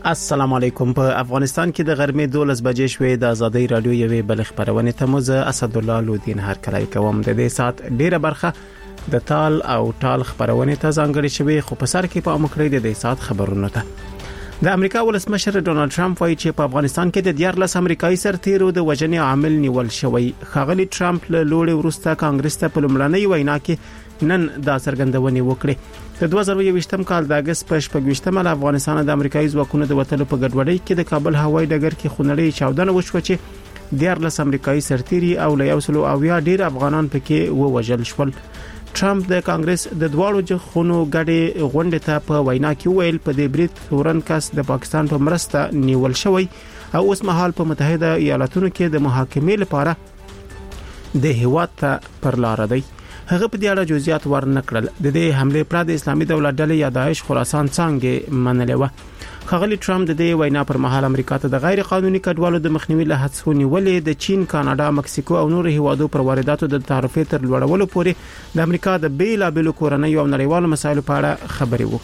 السلام علیکم. په افغانستان کې د غرمې 12 بجې شوې د ازادۍ رادیو یوې بل خبرونه ته مزه اسد الله لودین هر کله کوم د دې سات ډیره برخه د تال او ټال خبرونه ته ځانګړي شوی خو په سر کې په امکړې د دې سات خبرونه ته د امریکا ولسمشر ډونالد ټرمپ وايي چې په افغانستان کې د 14 امریکایي سرتیرو د وژنې عامل نیول شوی. خغلی ټرمپ له لوړ ورسته کانګرس ته په لومړنۍ وینا کې نن دا څرګندونه وکړه. د 2020م کال د اگست په 28مه له افغانستان د امریکایي ځواکونو د وټلو په ګډوډۍ کې د کابل هوایي ډګر کې خونړۍ چاودنه وشوه چې 14 امریکایي سرتیري او له 100 ډیر افغانان پکې ووژل شول. ټرمپ د کانګرس د دواړو جخونو غړي غونډه ته په وینا کې ویل په دې بریټ تورن کس د پاکستان په مرسته نیول شوی او اوس مهال په متحده ایالاتونو کې د محاکمې لپاره د هیواد ته پر لار دی. هغه په دې اړه جزئیات ورنکړل. د دې حمله پر د اسلامي دولت ډلې یا داعش خراسان څنګه منلې و. خغلی ټرمپ د دې وینا پر مهال امریکا ته د غیر قانوني کډوالو د مخنیوي له هڅو نیولې د چین، کاناډا، مکسیکو او نورو هیوادو پر وارداتو د تعرفې تر لوړولو پورې د امریکا د بیلابېلو کورنۍ او نړیوالو مسایلو په اړه خبرې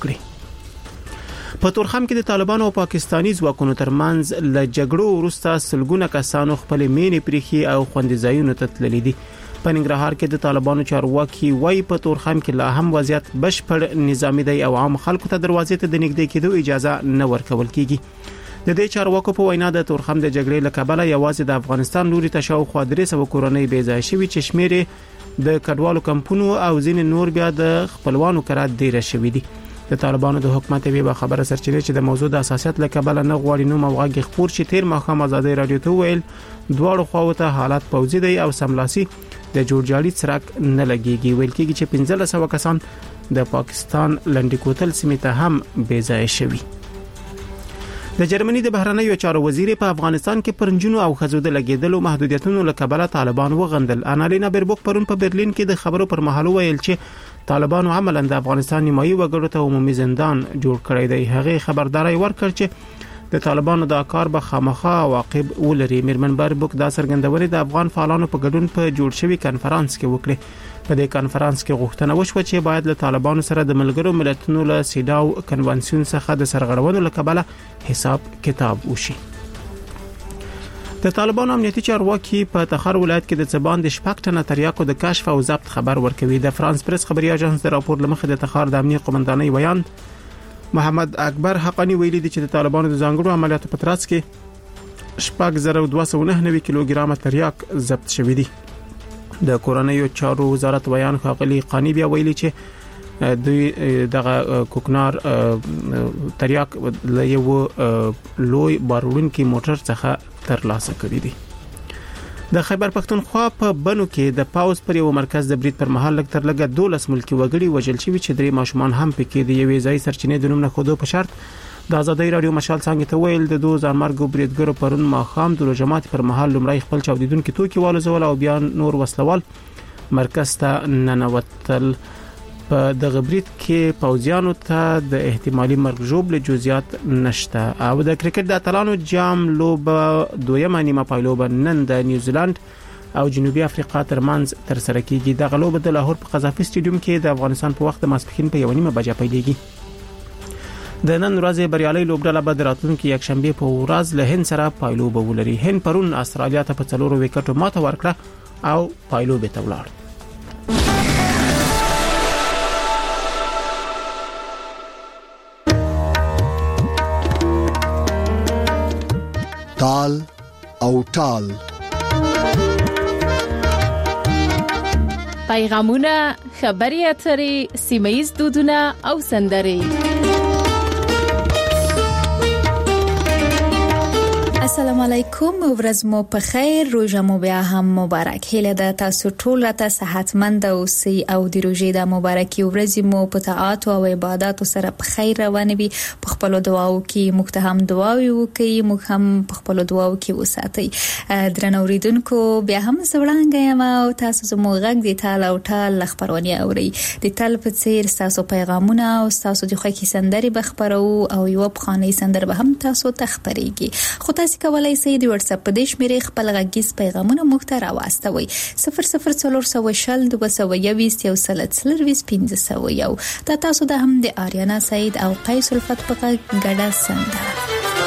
وکړي. په تورخم کې د طالبانو او پاکستاني ځواکونو ترمنځ له جګړو وروسته سلګونه کسانو خپل مینې پریخي او خوندزایونو ته تللي دي. په ننګرهار کې د طالبانو چارواکي وايي په تورخم کې لا هم وضعیت بشپړ نظامی دی او عام خلکو ته دروازې ته د نږدې کېدو اجازه نه ورکول کیږي. د دې چارواکو په وینا د تورخم د جګړې له کبله یوازې د افغانستان لوري ته شاوخوا 300 کورنۍ بې ځای شوي چې شمېر د کډوالو کمپونو او ځینې نور بیا د خپلوانو کرات ډیر شوي دي. د طالبانو د حکومت به خبره سرچینه چې د موضوع د اساسیت له کبله نه غواړي نو موغه خبر چې تیر مخه ازادي رادیو ته ویل دواړو خواوته حالات پوزي دی او سملاسي د جوړجاړي څرک نه لګيږي. ویل کېږي چې 1500 کسان د پاکستان لنډی کوتل سیمې ته هم بې ځای شوي. د جرمني د بهرنیو چارو وزیر په افغانستان کې پرنجونو او خزو د لګیدلو محدودیتونو له کبله طالبان وغندل. انالینا بیربوک پرون په برلین کې د خبرو پر مهال ویل چې طالبانو عملاً د افغانستان نیمایي وګړو ته عمومي زندان جوړ کړی دی. هغه خبرداري ورکړ چې د طالبانو دا کار به خامخا عواقب ولري. میرمن بیربوک دا څرګندونه د افغان فعالانو په ګډون په جوړ شوی کانفرنس کې وکړه. په دې کانفرنس کې غوښتنه وشوه چې باید له طالبانو سره د ملګرو ملتونو له سیډاو کنوانسیون څخه د سرغړونو لکبله حساب کتاب وشي. د طالبانو امنیتي چارواکي په تخار ولایت کې د څبان د شپږ ټنه تریاکو د کشف او ضبط خبر ورکوي. د فرانس پریس خبري اژانس د راپور لمخې د تخار د امنیت قومندانۍ ویان محمد اکبر حقانی ویلي دي چې د طالبانو د ځانګړو عملیاتو په ترڅ کې 6209 کیلوګرام تریاک ضبط شوی دي. د کورنیو چارو وزارت ویان خاقلی قانی بیا ویلي چې دوی دغه کوکنار تریاک له یو لوی باروړونکي موټر څخه ترلاسه کړی دي. د خیبر پښتونخوا په بنو کې د پاوز پر یو مرکز د بریټ پر مهال لګ تر لګ 12 ملکی وګړي وژل شوي چې درې ماشومان هم پکې د یوې ځای سرچینې د نوم نه خودو په شرط د ازادۍ رادیو مشال څنګه ته ویل د 2000 مرګ بریټګر پرون ماخام د جماعت پر مهال لمړی خپل چاودیدونکو توکي والو زول او بیا نور وسلوال مرکز ته ننوتل. په دغه بریټ کې پوځیانو ته د احتمالي مرګ ژوبل جزئیات نشته. او د کرکټ د اتلانو جام لوبه دویمه نیمه پایلوبه نن د نیوزیلند او جنوبي افریقا ترمنځ تر سره کیږي. د لوبه د لاهور په قذافي سټیډیوم کې د افغانستان په وخت ماسپښین په 1:30 بجې پیلېږي. د نن ورځې بریالي لوبډله به د راتلونکي یکشنبه په ورځ له هند سره پایلوبه ولري. هند پرون استرالیا ته په 4 وکټو ماته ورکړه او پایلوبه ته ولاړ. تال او ټال پیغامونه، خبري اترې، سیمایي دودونه او سندري. السلام علیکم، ورځ مو په خیر، روزه مو بیا هم مبارک. هیله ده تاسو ټول راته صحتمند اوسئ او د روزې د مبارکي ورځ مو په طاعات او عبادت سره په خیر روان وي. په خپل دعاو کې موږ ته هم دعاوي وکړئ، موږ هم په خپل دعاو کې وساتئ. درنو اوریدونکو، بیا هم زوړانګ یم او تاسو زموږ غږ د تال او ټال خبرونه اورئ. د تل په څیر تاسو پیغامونه او تاسو د خوښي سندري بخبرو او یو بخاني سندر به هم تاسو ته خبريږي. خو تاسو کولای شئ د واتس اپ په دې شمیرې خپل غږیز پیغامونه موږ ته راوستوئ. 00420 221 1501. دا تاسو د هم د آریانا سعید او قیس الفت په ګډه سندره.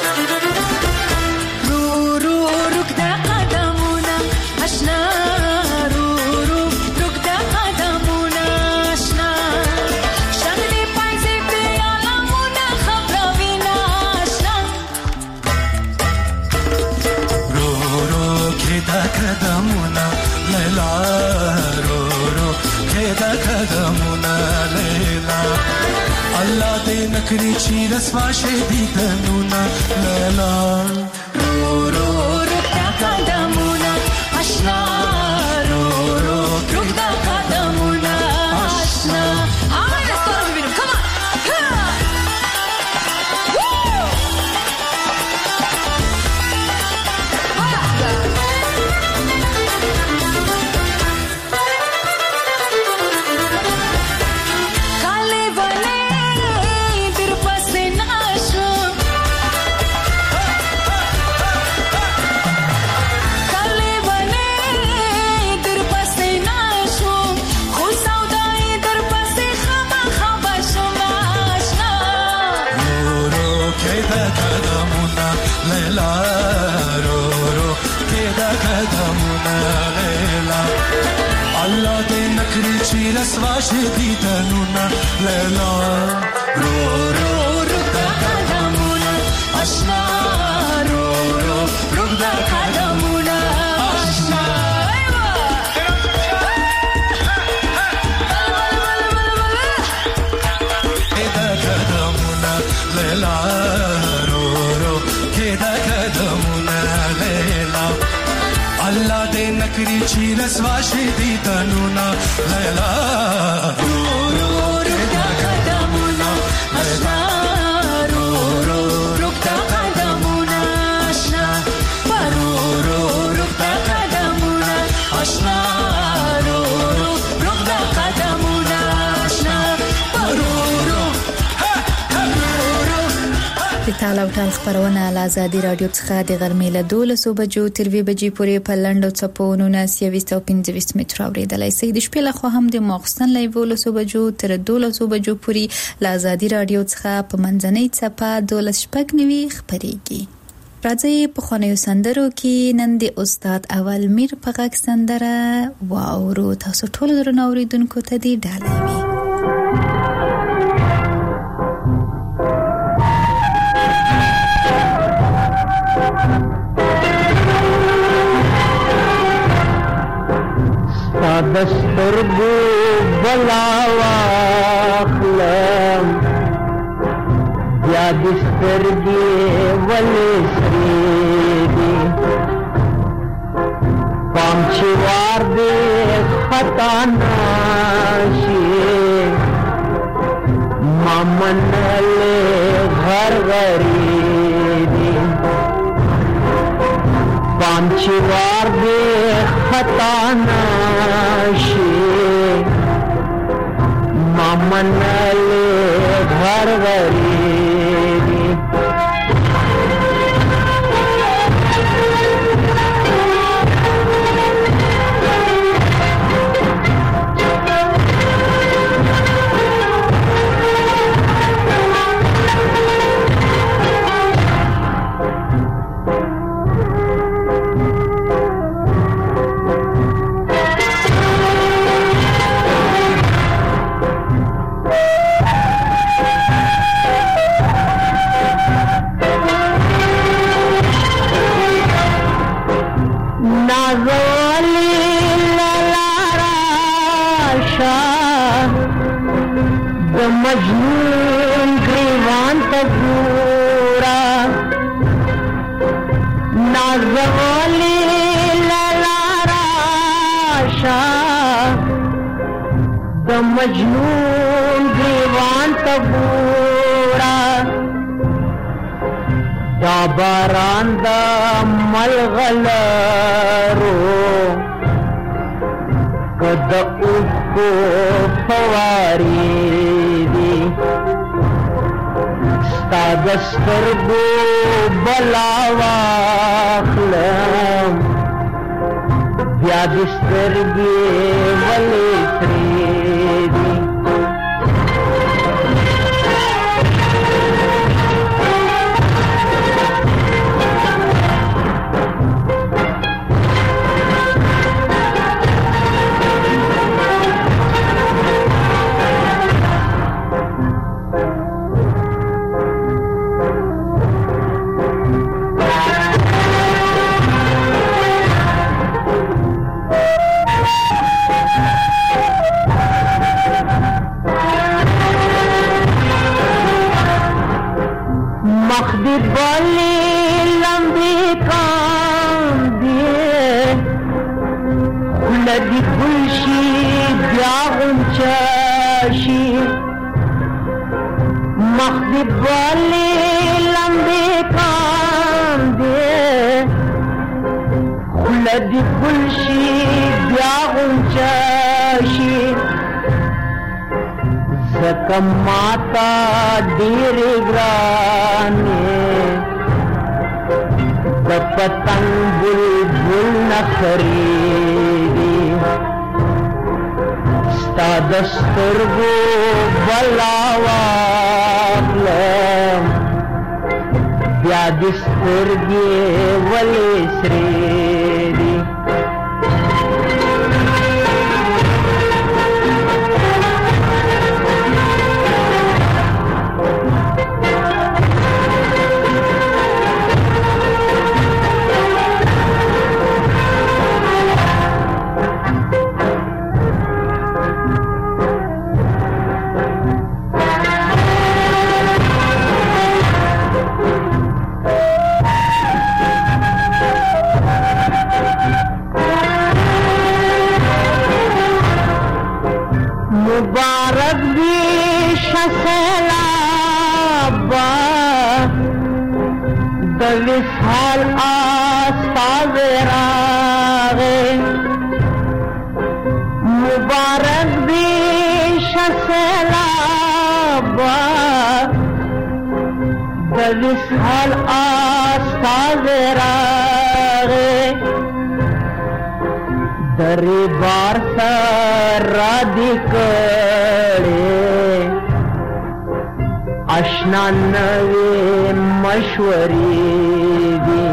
کېدا قدمونه لیلا رو رو کېدا قدمونه لیلا الله دې نکړي چې رسوا شي دي تنونه لیلا رو رو رکدا قدمونه آشنا رو رو رکدا قدمونه آشنا رسوا شدی تنونا لیلا رو رو رکدا قدمونا آشنا رو رو رکدا قدمونا آشنا کېدا قدمونا لیلا رو رو کېدا قدمونا لیلا الله دې نکړي چې رسوا شي دي تنونا لیلا رو رو رکدا قدمونه آشنا رو رو رکدا قدمونه آشنا رو رو رکدا قدمونه آشنا رو رو رکدا قدمونه آشنا رو رو د تال او ټال خبرونه له آزادي رادیو څخه د غرمې له 12 بجو تر 2 بجې پورې په لنډو څپو 1925 متر اوریدلای شئ د شپې له خوا هم د ماخستن له 12 بجو تر 12 بجو پورې له آزادي رادیو څخه په منځنۍ څپه 12:90 خبريږي. راځي په خونیو سندرو کې نن د استاد اول میر په غږ سندره واورو تاسو ټول درنو اوریدونکو ته دی ډالۍ وي. دسترګو بلاوا خلم یا دسترګې ولې سریږي پام چې وار دې خطا نشي مامنلې غر غریبي پام چې وار دې خطا نشي مامنلې غر غریبي مجنون گریوان تگورا نازوالی للاراشا د مجنون گریوان تگورا دا باران دا ملغلرو کد اوکو فواری دی ستا دسترگو بلاواخلم بیا دسترگی ولی پریدی غنچاشي مخدب والی لمبی کاندی خلدی گلشی بیا غنچاشي زکم ماتا دیر گرانی دپتن بلبل نخریدی ستا دسترگو بلاواقلم بیا دسترگی ولی سریدی مبارک بیش سیلابا دویس حال آستاز راغے مبارک بیش سیلابا دویس حال آستاز راغے دری بار سر رادی کڑے اشنا نوی مشوری دی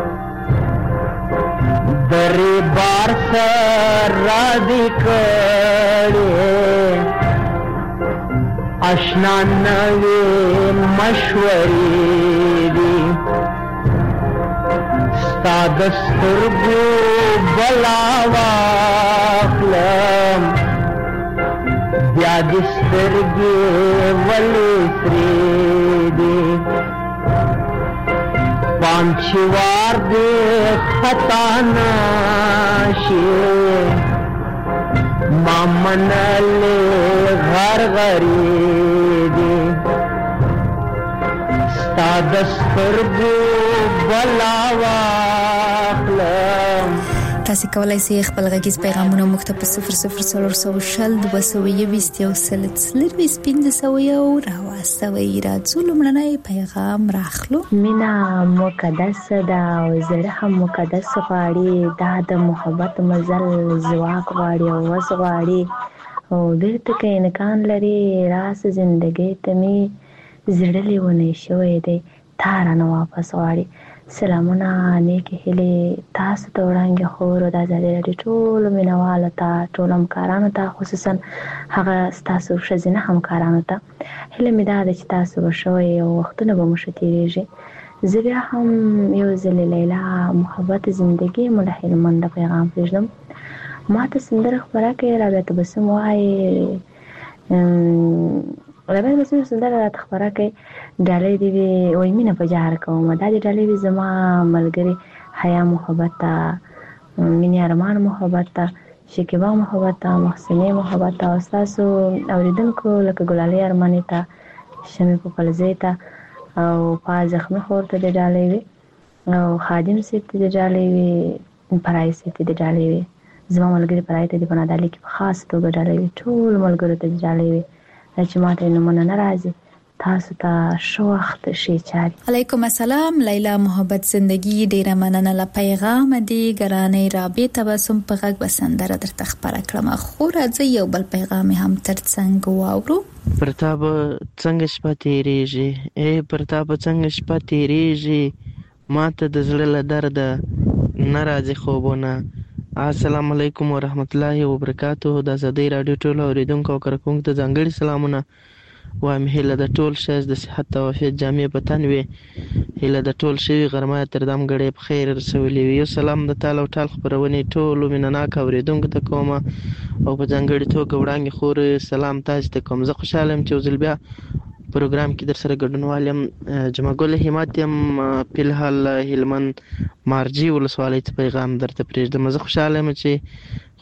دری بار سر رادی کڑے اشنا نوی مشوری دی ستا دسترگو بلاواقلم بیا دسترگی ولی سریدی پانچوار دی خطا ناشی مامنلی غر غریدی ستا دسترگو بلاواقلم تاسو کولای شئ خپل غږیز پیغامونه موږ ته په 0002220 راواستوئ. راځو لومړنی پیغام راخلو. مینا مقدس ده او زړه هم مقدس غواړي، دا د محبت مزل ځواک غواړي او وس غواړي او بیرته که امکان لري راس زندګۍ ته مې زړه لیونی شوی دی، تا رانه واپس غواړي. سلامونه، نیکې هیلې تاسو ته وړاندې خورو د ازادي راډیو ټولو مینوالو ته، ټولو همکارانو ته، خصوصا هغه ستاسو ښځینه همکارانو ته. هیله مې دا ده چې تاسو به ښه وئ او وختونه به مو ښه تېرېږي. زه بیا هم یو ځلې لیلا محبت زندګي مو له هلمنده پیغام پرېږدم. ما ته سندره خپره کړې، رابعه تبسم وایي رابعه تبسم سندره راته خپره کړې، ډالۍ دې وي وایي مینه په جهر کومه، دا دې ډالۍ وي زما ملګري حیا محبت ته، مینې ارمان محبت ته، شکیبا محبت ته، محسنې محبت ته او ستاسو اورېدونکو لکه ګلالۍ ارماني ته، شمې پوپلزۍ ته او پا زخمي خور ته دې ډالۍ وي او خادم صاحب ته دې ډالۍ وي، پرای صاحب ته دې ډالۍ وي، زما ملګري پرای ته دې په نادالۍ کې په خاص توګه ډالۍ وي، ټولو ملګرو ته دې ډالۍ وي. دا چې ما ته یې نومونه نه راځي، تاسو ته ښه وخت، ښې چارې. علیکم السلام. لیلا محبت زندگی ډیره مننه له پیغام دی. ګرانې رابعه تبسم په غږ به سندره درته خپره کړم، خو راځئ یو بل پیغام هم ترڅنګ واورو. پرتاب څنګه شپه تیریږي، پرتاب څنګه شپه تیریږي، ما ته د زړه له درده نه راځي خوبونه. السلام علیکم ورحمت الله وبرکاتہ. د ازادۍ راډیو ټولو اوریدونکو او کارکونکو ته ځانګړي سلامونه وایم. هیله د ټول ښایست د صحت او عافیت جامې په تن وي. هیله د ټول شوي غرمه تر دم ګړی په خیر رسولي وي. یو سلام د تال او ټال خپرونې ټولو مینهناک اوریدونکو ته کوم او په ځانګړي توګه وړاندې خور سلام تاسو ته کوم. زه خوشحاله یم چې یو ځل بیا پروګرام کې در سره ګډونوال یم. جمعه ګل همت یم، فلحال هلمند مارجې ولسوالۍ ته پیغام درته پرېږدم. زه خوشحاله یم چې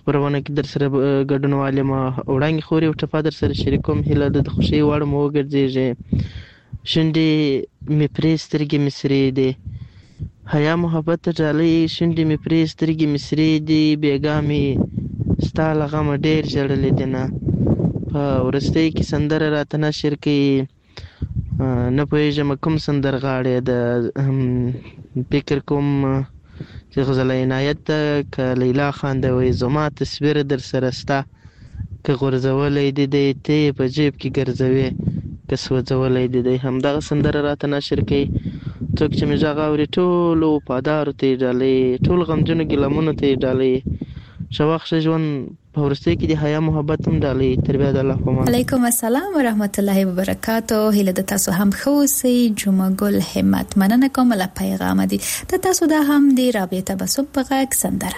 خبرونه کې در سره ګډونوال یم. وړاندې خوري او ټپه در سره شریکوم. هیله ده د خوښۍ وړ مو وګرځېږي. شونډې مې پرې سترګې مې سرې دي، حیا محبت ته ډالۍ. شونډې مې پرې سترګې مې سرې دي، بېګا مې ستا له غمه ډېر ژړلې دي نه. په وروستۍ کې سندره راته نشر کوي، نه پوهېږم کوم سندرغاړی د فکر کوم چې غزله عنایت ده که لیلا خان ده. وایي زما تصویر در سره سته، که غورځولی دې دی ته یې په جیب کې ګرځوې، که سوځولی دې دی. همدغه سندره راته نشر کوي. څوک چې مې غږ اوري ټولو وفادارو ته یې ډالۍ، ټول غمجنو ګیلمونو ته یې ډالۍ. ښه وخت ښه ژوند. په وروستۍ کې د حیا محبت هم ډالۍ. تر بیا د الله په امان. علیکم السلام ورحمت الله وبرکاتو. هیله د تاسو هم ښه اوسئ. جمعه ګل همت مننه کوم له پیغام دي د تاسو دا هم دی رابطه تبسم په غږ سندره.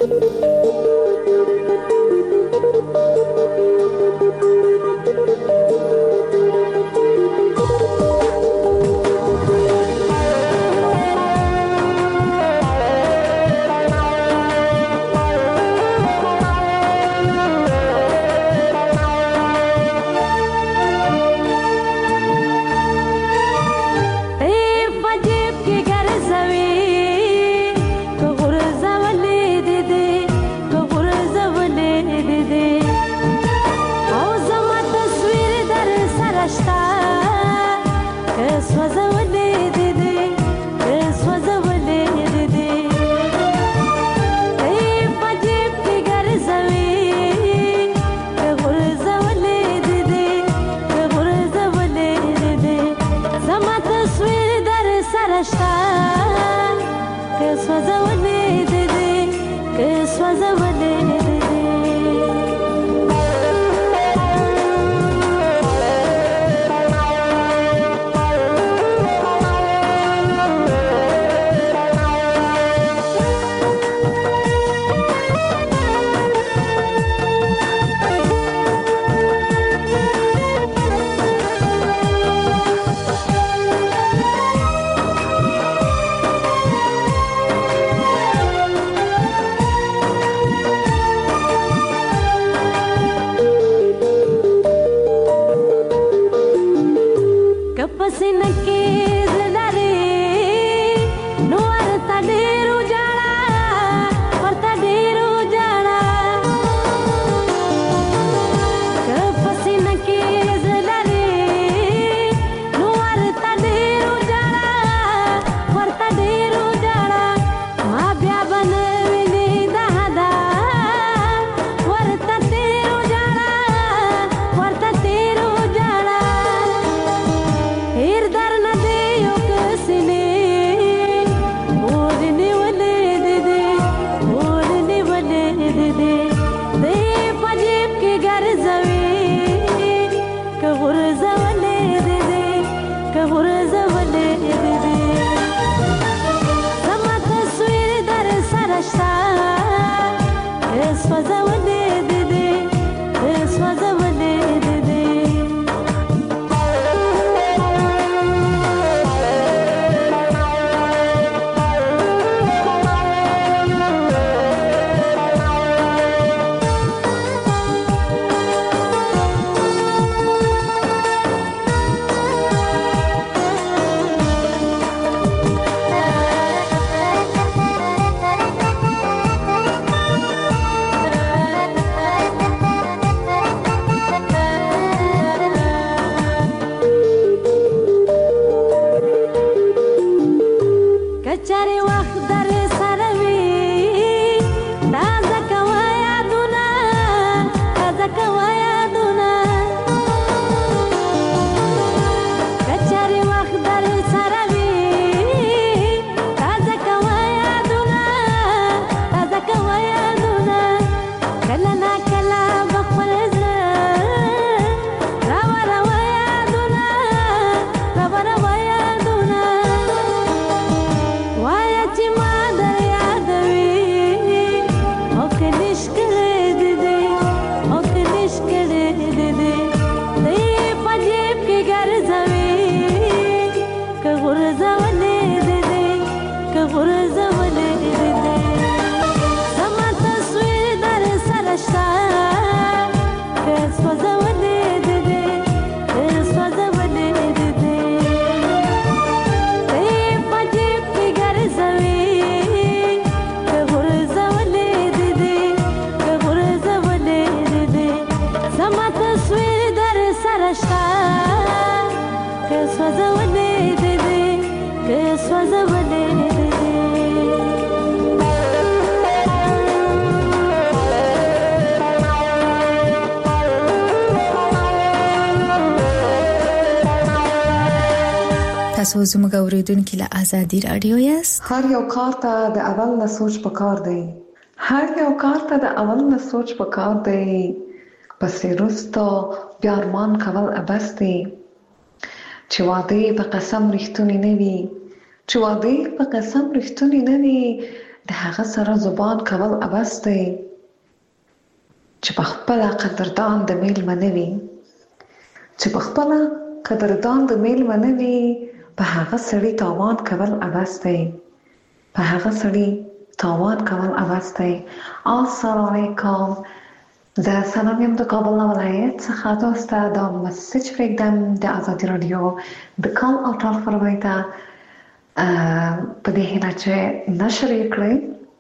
تاسو زموږ اوریدونکو له آزادي رادیو یاست. هر یو کار ته د اول نه سوچ پکار دی. هر یو کار ته د اول نه سوچ پکار دی. پسې وروسته بیا ارمان کول ابس دی. چې واده په قسم رښتونی نه وي، چې واده په قسم رښتونی نه وي، د هغه سره زبان کول ابس دی. چې په خپل قدردان د میل منوي، چې په خپل قدردان د میل منوي، په هغه سړی تاوان کول ابس دی. په هغه سړی تاوان کول ابس دی. السلام علیکم. زه سلام یم د کابل ولایت څخه تاسو ته دا مسیج پرېږدم د آزادي رادیو د کال او ټال خپرونې ته په دې هیله چې نشر یې کړئ.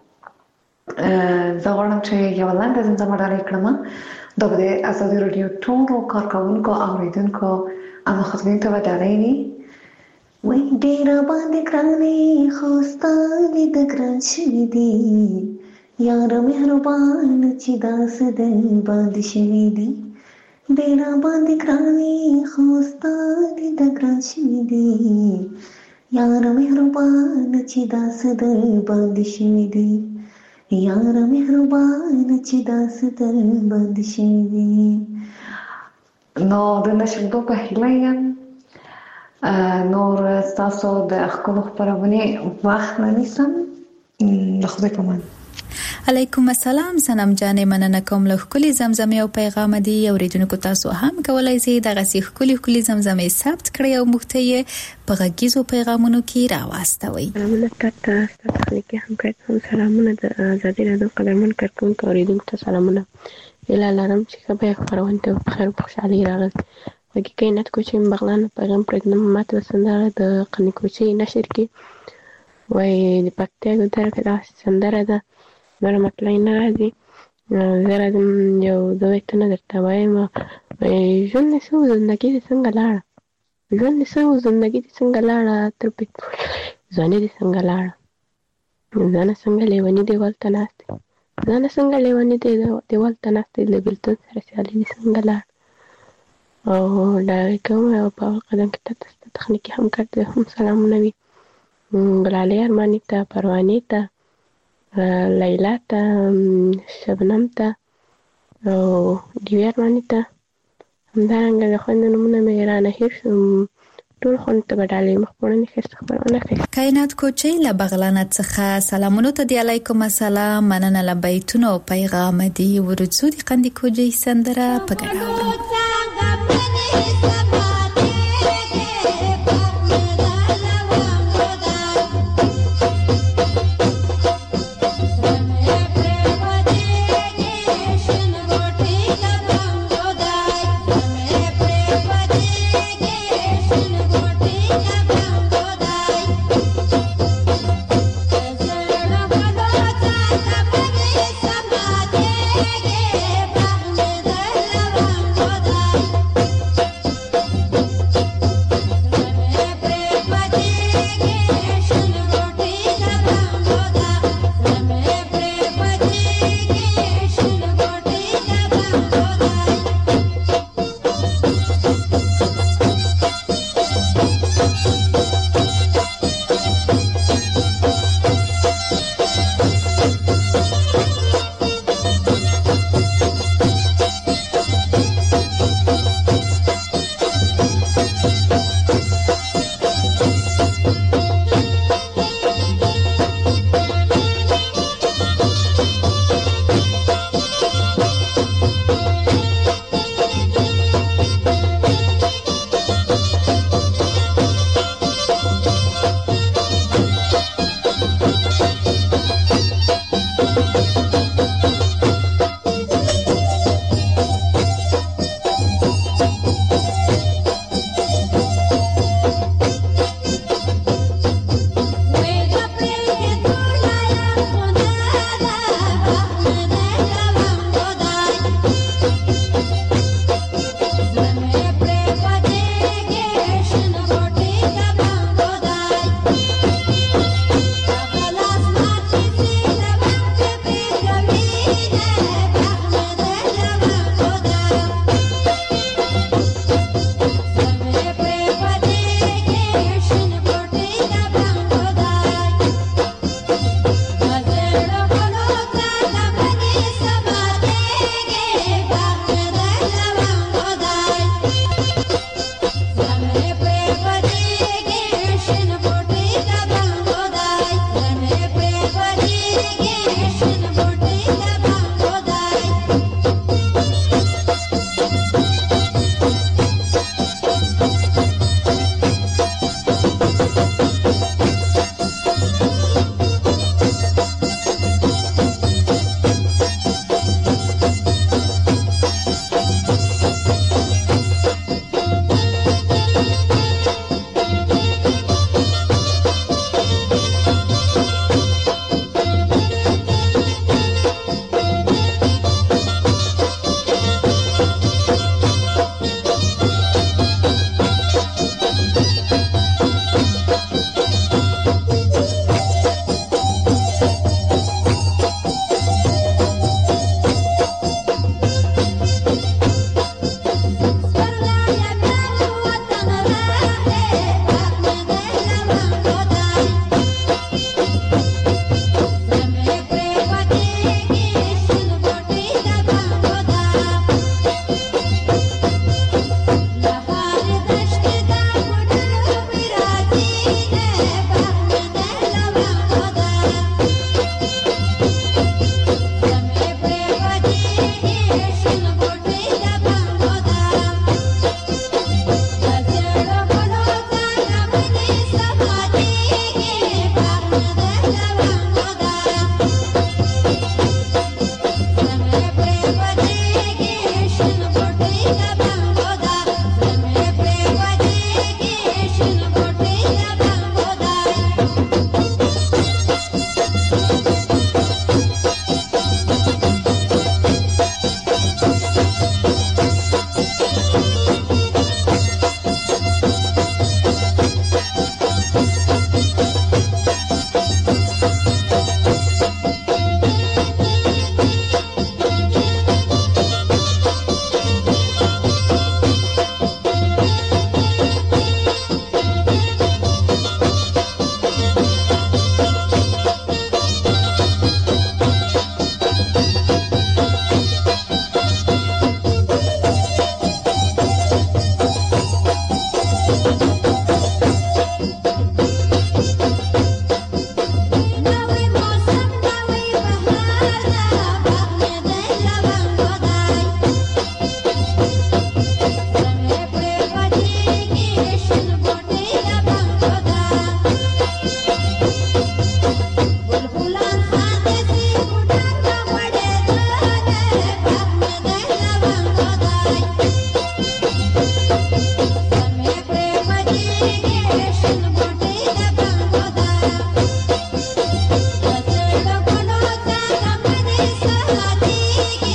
زه غواړم چې یوه لنډه زمزمه ډالۍ کړم. دا به د آزادي رادیو ټولو کارکوونکو او اورېدونکو او مخاطبینو ته به ډالۍ وي. وای ډېر باندې ګرانې خو ستا لید ګران شوي دي، یار مهربان چې داسې د باندې شوي دي. ډېر باندې ګرانې خو ستا لید ګران شوي دي، یار مهربان چې داسې د باندې شوي دي، یار مهربان چې داسې د باندې شوي دي. نو د نشردو په هیله یم نور ستاسو د ښکلو خپرونې وخت نه نیسم. له خدای په امان. علیکم السلام. سنم جانې مننه کوم له ښکلي زمزمې او پیغام دی. اوریدونکو تاسو هم کولای شئ دغه ښکلي زمزمې ثبت کړئ او موږ ته یې په غږیزو پیغامونو کې راواستوئ. سلامونه تاسو تخنیکی همکارانو، سلامونه د آزادي رادیو قدرمن کارکونکو اوریدونکو ته سلامونه. اله لرم چې به خبرونه ته په خیر او خوشحالي راغلی. حقیقي نت کوچې بغلان پیغام پرېږدم. ماته سندره د قنی کوچې نشر کې وای د پکتیا ګودر کې دا سندره ده نور مطلع نه راځي. زه راځم یو دوه تنه درته وایم. ژوند دې څه و، زندګي دې څنګه لاړه، ژوند دې څه و، زندګي دې څنګه لاړه، تر پټ ځواني دې څنګه لاړه، ځانه څنګه لیوني دیوال ته ناست دی، ځانه څنګه لیوني دیوال ته ناست دی، له بېلتون سره سیالي دې څنګه لاړه. او ډالۍ کوم او په اول قدم کې تاسو ته تخنیکي همکار ته هم سلامونه وي. ګلالۍ ارماني ته، پروانې ته، لیلا ته، شبنم ته او ډیوی ارماني ته. همدارنګه د خویندو نومونه مې رانه هېر شو. ټول خویندو ته به ډالۍ مخپوړنې ښایسته خپرونه کوي. کائنات کوچۍ له بغلانه څخه سلامونو ته دی. علیکم السلام. مننه له بیتونو او پیغام دی. ورځو د قندي کوچۍ سندره په ګډه اورو. Goodbye.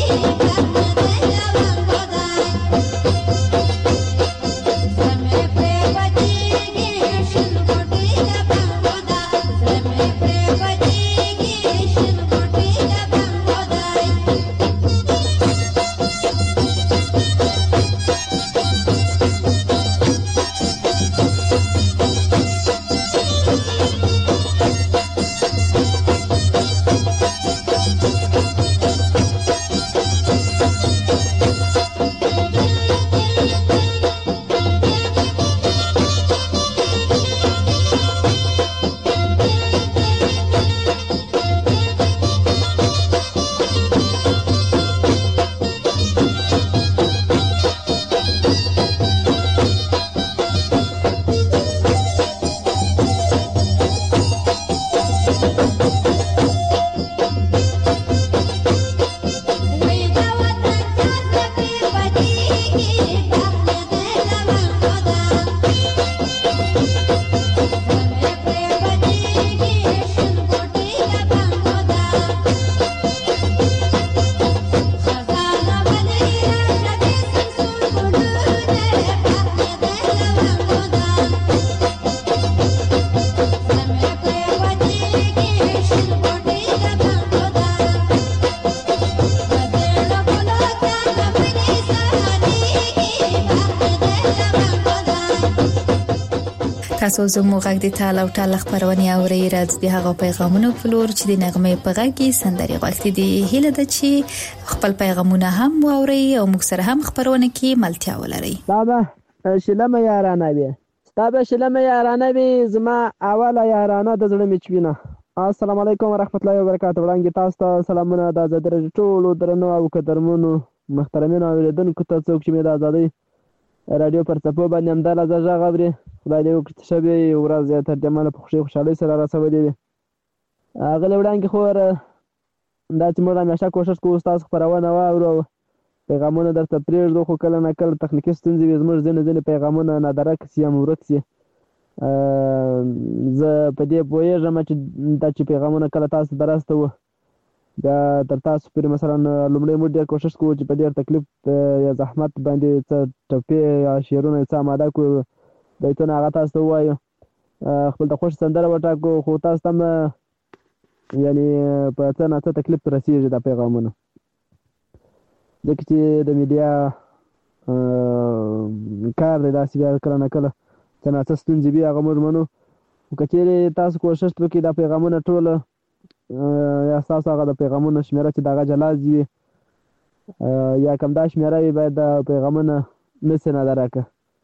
تاسو زموږ غږ د تال او ټال خبرونه اورئ. راځي د هغه پیغامونو فلور چې د نغمه په غږ کې سندري غوښتي دي. هیله ده چې خپل پیغامونه هم واورئ او موږ سره هم خبرونه کې ملتیا ولرئ. بابا شلمه یارانه وي ستابه شلمه یارانه وي زما اوله یارانه د زړه میچوینه. السلام علیکم ورحمت الله وبرکاته. وړاندې تاسو ته سلامونه د آزادۍ ټولو درنو او قدرمنو محترمینو اوریدونکو ته څوک چې د آزادۍ رادیو پر څپو باندې همداله زړه غوړي خدای دې وکړي چې شبي ورځ تر دې مله په خوشحالي سره راسوي. هغه لوړانګي خو دا چې موږ همیشه کوشش کوو تاسو خبرونه واورو پیغامونه درته پرېږدو خو کله نه کله تخنیکي ستونزې وي زموږ ځینې پیغامونه نادرک سي یا ورک سي. زه په دې پوهېږم چې پیغامونه کله تاسو ته راسته وو دا تر تاسو پورې مثلا لومړی موږ ډېر کوشش کوو چې په ډېر تکلیف یا زحمت باندې څه ټپې یا شعرونه څه اماده کړو بیتونه هغه تاسو ته ووایو خپل د خوښ سندره وټاکو خو تاسو ته یعنی په څه نه څه تکلیف رسېږي دا پیغامونه ځکه چې د میډیا کار دی داسې بیا کله نه کله څه نه څه ستونزې وي هغه موږ منو. که چېرې تاسو کوشش وکړئ دا پیغامونه ټول یا ستاسو هغه د پیغامونو شمېره چې د هغه جلا وي یا کم دا شمېره وي باید د پیغامونه نسي نادرکه.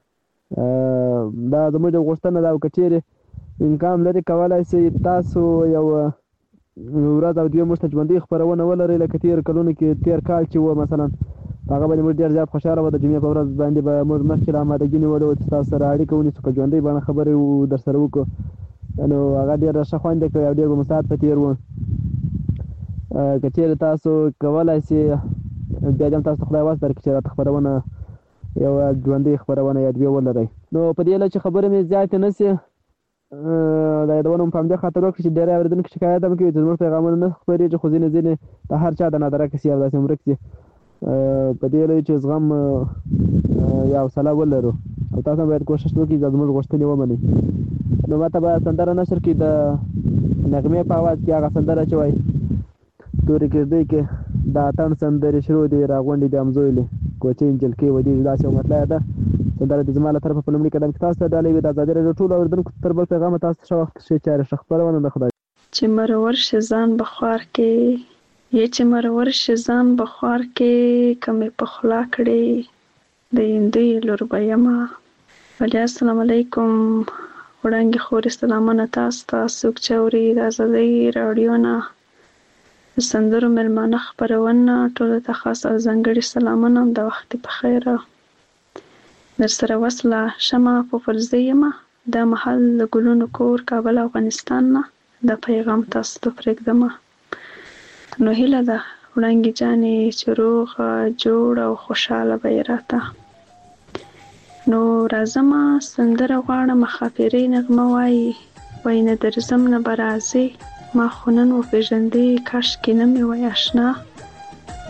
دا زموږ د غوښتنه ده او که چېرې امکان لري کولی شئ تاسو یو ورځ او دوه موږ ته ژوندۍ خپرونه ولرئ لکه تېر کلونو کې تېر کال چې و مثلا هغه باندې موږ ډېر زیات خوشحاله وو. د جمعې په ورځ باندې به موږ مخکې له امادګي نیولې وه چې تاسو سره اړیکه ونیسو که ژوندۍ بڼه خبرې در سره وکړو نو هغه ډېره ښه خوند یې کړی او ډېر به مو ساعت په تېر وو. که چېرې تاسو کولی شئ بیا دې هم تاسو ته خدای وس درکړي چې راته خپرونه یو ژوندۍ خپرونه یا دوې ولرئ. نو په دې هیله چې خبرې مې زیاتې نه شي دا یادونه مو په همدې خاطر وکړي چې ډېری اورېدونکي شکایت هم کوي چې زموږ پیغامونه نه خپرېږي خو ځینې د هر چا د نادرکه شي او داسې ورک شي. په دې هیله چې زغم یا حوصله ولرو او تاسو هم باید کوشش وکړئ چې زموږ غوښتنې ومنئ. نو ماته به سندره نشر کړي د نغمې په اواز کې هغه سندره چې وایي تورې کېږدۍ کې د اتڼ سندرې شروع دي راغونډې دي همزویلې کوچۍ نجلکۍ ودې داسې یو مطلع ده سندره د زما له طرفه په لومړي قدم کې تاسو ته ډالۍ وي د ازادۍ راډیو ټولو اورېدونکو تر بل پیغامه تاسو ښه وخت ښې چارې ښه خپرونه د خدای چې مرور شه ځان بخوار کې یې چې مرور شه ځان بخوار کې کمې په خوله کړې د هندوی لور به یمه. ولی السلام علیکم وړانګې خورې سلامونه تاسو ته څوک چې اوري د ازادۍ راډیو نه د سندرو مېلمانه خپرونه ټولو ته خاص او ځانګړي سلامونه د وخت په خیر در سره وصله شمه په فرضي یمه دا محل د ګلونو کور کابل افغانستان نه دا پیغام تاسو ته پرېږدمه. نو هیله ده وړانګې جانې چې روغ جوړ او خوشحاله به یې راته. نو راځمه سندره غواړم خاپیرۍ نغمه وایي وایي نه درځم نه به راځې ما خو نن وپېژندې کاشکې نه مې وای اشنا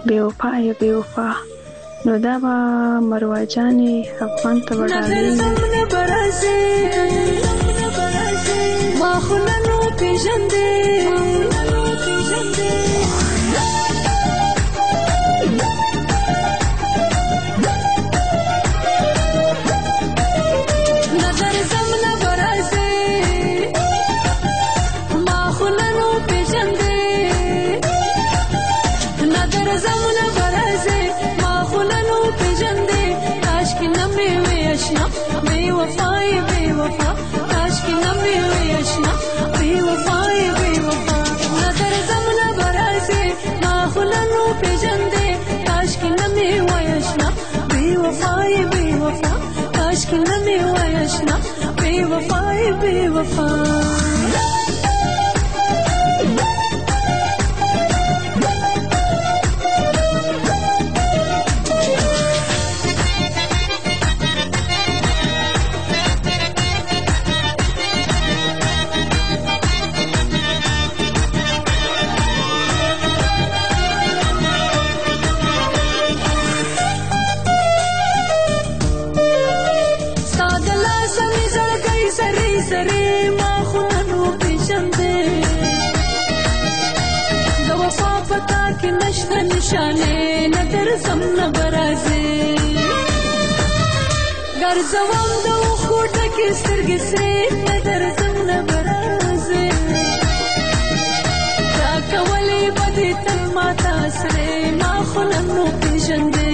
بې وفا یا بې وفا. نو دا به مروه جانې افغان ته به ډالۍ ما خو ننو پیژندې نشانه ندر زم نبرازه ګرځوم د خوټه کې سترګې سرې ندر زم نبرازه تا کولې بدې تل ماته سرې ما خو ننو پیژندې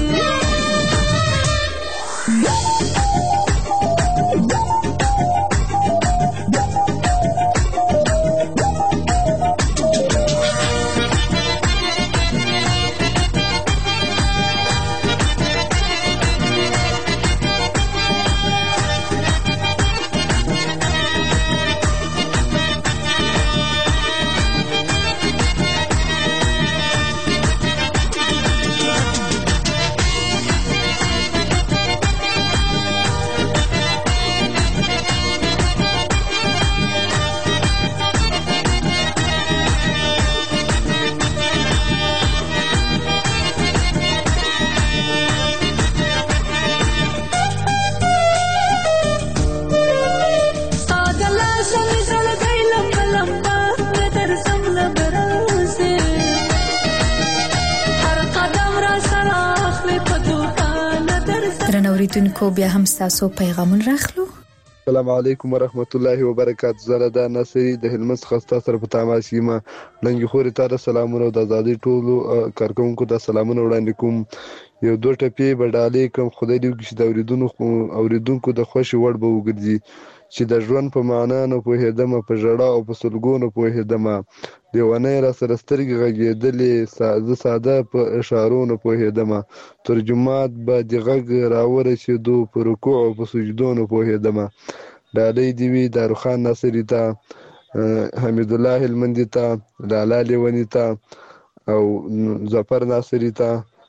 اوریدونکو بیا هم تاسو پیغامون راخلو. السلام علیکم ورحمت الله وبرکاته. زه د ناصری د هلمند څخه سره په تماس یم. لنګي خوري ته سلامونه او د آزادۍ ټولو کارکونکو ته سلامونه وړاندې کوم. یو دوه ټپی بډالې کوم خدای دې وکړي چې د اوریدونکو د خوشي وړ به وګرځي چې د ژوند په معنا نه پوهېدم په ژړا او په سلګونو پوهېدم دیوانه را سره سترګې غږېدلې زه ساده په اشارو نه پوهېدم ترجمات به د غږ راورسېدو په رکوع او په سجدو نه پوهېدم. ډالۍ دې وي داروخان ناصري ته، حمید الله هلمندي ته، لالا لیوني ته او ظفر ناصري ته.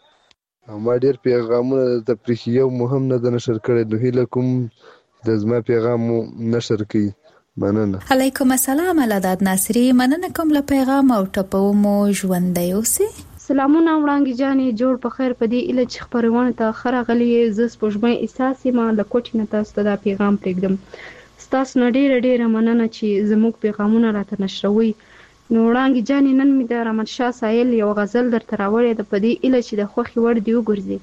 ما ډېر پیغامونه د تفریحي یو مهم نه د نشر کړی نو هیله کوم د زما پیغام نشر کړي. مننه. علیکم السلام علادات ناصری. مننه کوم له پیغام او ټپو مو ژوندۍ اوسئ. سلامونه وړانګې جانې جوړ په خیر په دې اله چې خبرونه ته خره غلي ز سپوږمۍ احساس ما له کوټې نه تاسو ته دا پیغام پرېږدم. ستاسو نه ډېره مننه چې زموږ پیغامونه راته نشروي. نو وړانګې جانې نن مې د رحمت شاه سایل یو غزل درته راوړې ده په دې اله چې د خوښې وړ دې وګرځي.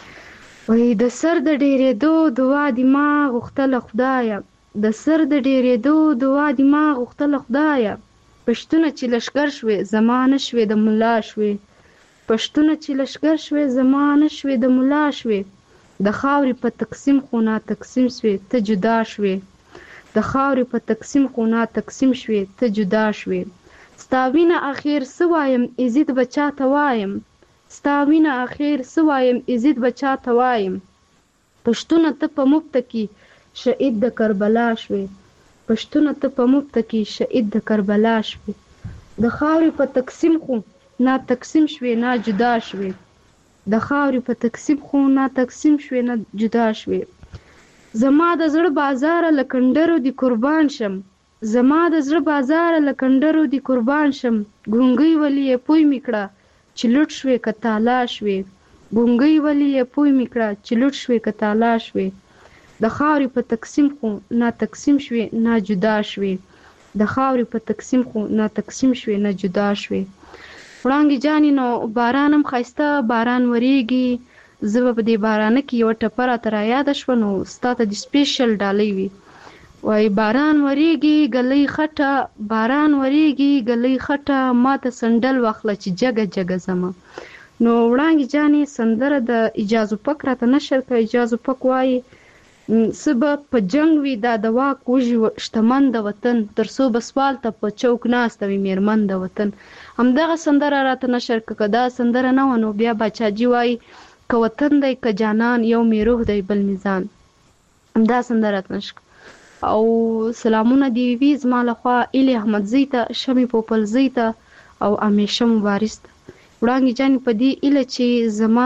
وای د سر د ډېرېدو دعا دې ما غوښتله خدایه، د سر د ډېرېدو دعا دې ما غوښتله خدایه، پښتونه چې لشکر شوې زما نه شوې د ملا شوې، پښتونه چې لشکر شوې زما نه شوې د ملا شوې، د خاورې په تقسیم خو نا تقسیم شوې ته جدا شوې، د خاورې په تقسیم خو نا تقسیم شوې ته جدا شوې. ستا وینه اخیر څه وایم عزت به چاته وایم، ستا وینه اخیر څه وایم عزت به چاته وایم، پښتونه ته په مفته کې شهید د کربلا شوې، پښتونه ته په مفته کې شهید د کربلا شوې، د خاورې په تقسیم خو نا تقسیم شوې نا جدا شوې، د خاورې په تقسیم خو نا تقسیم شوې نا جدا شوې. زما د زړه بازار لکندرو دی قربان شم، زما د زړه بازار لکندرو دی قربان شم، ګونګي ولی پوی میکړه چې لوټ شوې که تالا شوې ګونګۍ ولې پوی مې کړه چې لوټ شوې که تالا شوې د خاورې په تقسیم خو نا تقسیم شوې نا جدا شوې د خاورې په تقسیم خو نا تقسیم شوې نا جدا شوې وړانګې جانې نو باران هم ښایسته باران وریږي زه به په دې بارانه کې یوه ټپه راته رایاده شوه نو ستا ته د سپیشل ډالۍ وي وای باران وریږي ګلۍ خټه باران وریږي ګلۍ خټه ما ته سندل واخله چې جګه جګه زما نو وړانګې جانې سندره د اجازو پک راته نشر کړه اجازو پک وایي څه به په جنګ وي دا د واک وږي شتمن د وطن تر څو به سوال ته په چوک ناسته وي مېرمن د وطن همدغه سندره راته نشر کړه دا سندره نه وه نو بیا باچاجي وایي که وطن دی که جانان یو مې روح دی بل میزان همدا سندره راته نشر او سلامونه دی وي زما لخوا ایلي احمدزۍ ته شمې پوپلزۍ ته او امیشه مبارز ته وړانګې جانې په دې ایله چې زما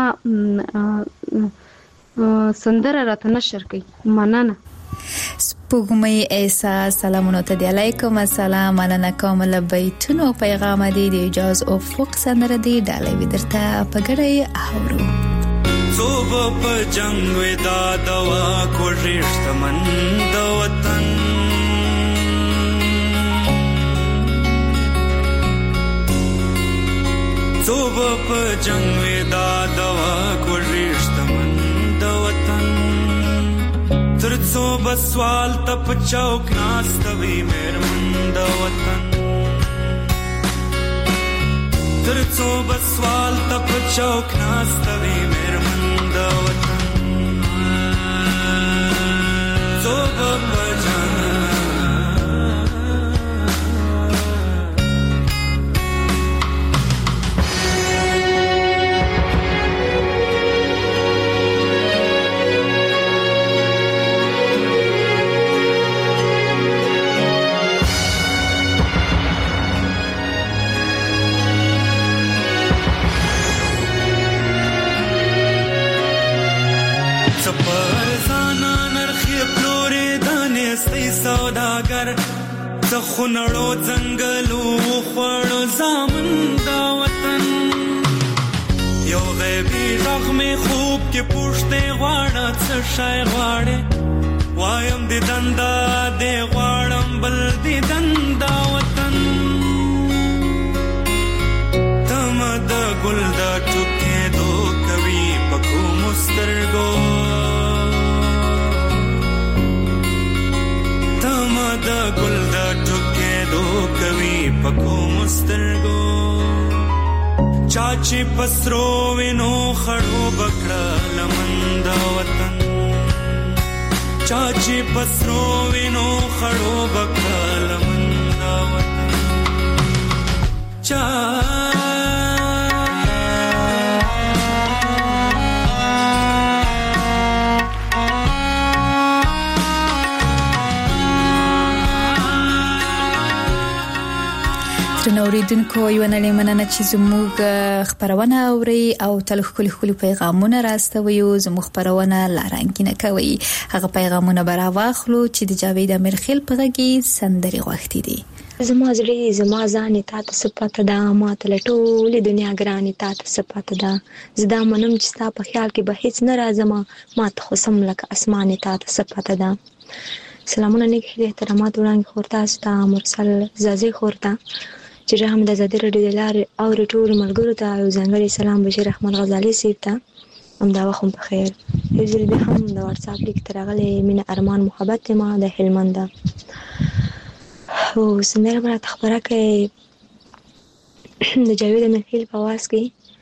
سندره راته نشر کوي مننه سپوږمۍ احساس سلامونه ته دی علیکم السلام مننه کومه له بیتونو پیغام دی د اجاز افق سندره دی ډالۍ وي درته په ګډه اورو صوب په جنگ ودا دوا کوټې شتمن د وطن صوب په جنگ ودا دوا کوټې شتمن د وطن ترڅو بسوال تپ چوک ناستوي مېرمن د وطن ترڅو بسوال تپ چوک ناستوي مېرمن د وطن صوب په جنگ سوداګر څخونړو ځنګلو خوړو زامن دا وطن یو غیبی رغمې خوب کې پوښتې غواړه څه شی غواړې وایم د دندا دې غواړم بل د دندا وطن تم د ګل د ټوکې دو کوي پکو مسترګو د ګل د ټوکې دو کوي پکو مسترګو چاچی پسرو وینو خړو بکړه لمن د وطن چاچی پسرو وینو خړو بکړه لمن د وطن چا نوریدونکو یو نه لمننه چې زموږ خبرونه اوري او تل خپل پیغامونه راستوي او زموږ خبرونه لارنګینه کوي هغه پیغامونه برا واخلو چې د جاوید امیرخیل په غږی سندري غوښتي دي زما زړه زما ځان ته صفات ده ما ته ټول دنیا ګراني ته صفات ده زدا منم چې تا په خیال کې به هیڅ نه راځم ما ته خو سم لکه اسمان ته صفات ده سلامونه نیک احترامات وړاندې خورتا ستا مرسل زازي خورتا چې رحم د زادي رډي د لارې او ټول ملګرو ته یو ځانګړی سلام بشیر رحمان غزالي سیب ته همدا وخت په خیر یو ځل به هم د واتس اپ لیک ترغلې مینه ارمان محبت ما د هلمند او سندره برات خبره کوي د جاوید امیرخیل په واس کې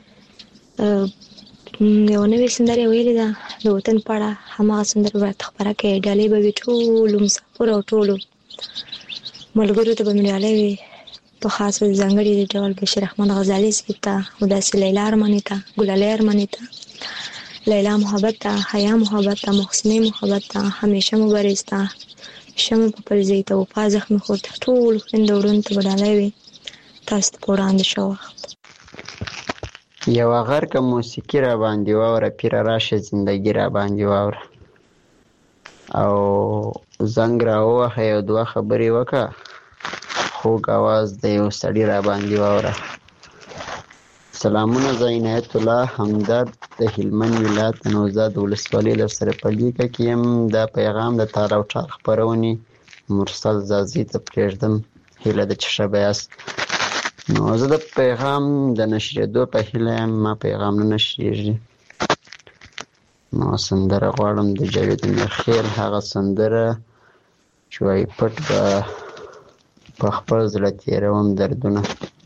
یو نوې سندره ویلې ده د وطن په اړه هماغه سندره برات خبره کوي ډالۍ به ټول مسافر او ټول ملګرو ته به مړاله وي په خاص ځانګړي ډول بشیر رحمان غزالي سپیتا او داسې لیلا ارمانیتا ګلالي ارمانیتا لیلا محبت ته حیا محبت ته محسنه محبت ته همیشه مبارزتا شمه په پرځای ته او په زخم خورت ټول خوندورون ته بدلای وي تاسو په وړاندې شو وخت یو غر که موسیقي را باندې واوره پیر راشه زندگی را باندې واوره او زنګ را ووهه یو دوه خبرې وکړه خوږ اواز د یو سړي را باندې واوره سلامونه زه عنایت الله همدرد د هلمند ولایت نوزاد ولسوالۍ در سره په لیکه کې یم. دا پیغام د تال او ټال خپرونې مرسل زازي ته پرېږدم، هیله ده چې ښه به یاست. نو زه د پیغام د نشرېدو په هیله یم، ما پیغام نه نشرېږي. نو سندره غواړم د جاوید میرخیل، هغه سندره چې وایي پټ به په خپل زړه تېروم دردونه.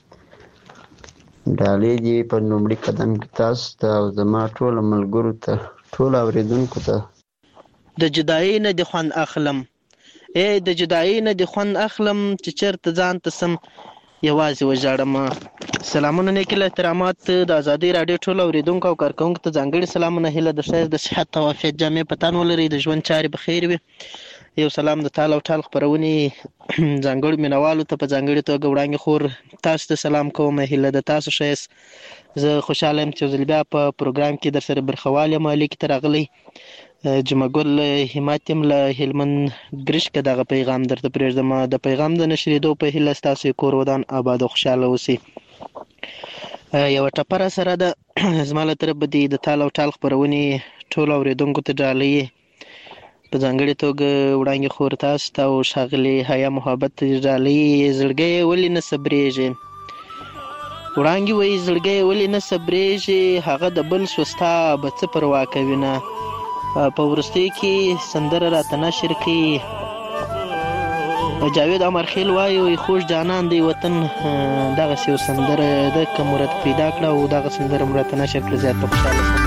ډالۍ دې په لومړي قدم کې تاسو ته او زما ټولو ملګرو ته، ټولو اورېدونکو ته. د جدایۍ نه دې خوند اخلم، د جدایۍ نه دې خوند اخلم، چې چېرته ځان ته سم یوازې وژاړم. سلامونه نیک احترامات د ازادۍ راډیو ټولو اورېدونکو او کارکوونکو ته ځانګړي سلامونه، هیله د خیر د صحت او عافیت جامې په تن ولرئ، د ژوند چارې به خیر وي. یو سلام د تال او ټال خپرونې ځانګړو مینوالو ته په ځانګړې توګه وړاندې خور تاسو ته سلام کوم، هیله د تاسو ښه یاست. زه خوشحاله یم چې یو ځل بیا په پروګرام کې در سره برخوال یم. لیکې ته راغلی جمعه ګل همت یم له هلمند ګرشکه دغه پیغام درته پرېږدم. د پیغام د نشرېدو په هیله ستاسو کور ودان آباد او خوشحاله اوسئ. یوه ټپره سره ده زما له طرفه دې د تال او ټال خپرونې ټولو اورېدونکو ته ډالۍ په ځانګړې توګه وړاندې خور تاسو ته او ښاغلې حیا محبت ډالۍ. زړګی ولې نه صبرېږي، وړاندې وایي زړګی ولې نه صبرېږي، هغه د بل سوستا به څه پروا کوي نه. په وروستیو کې سندره راته نشر کړي جاوید امرخیل وایي خوږ جانان دی وطن، دغسې یو سندره ده که مو راته پیدا کړه او دغه سندره مو راته نشر کړه زیات په خوشحاله شم.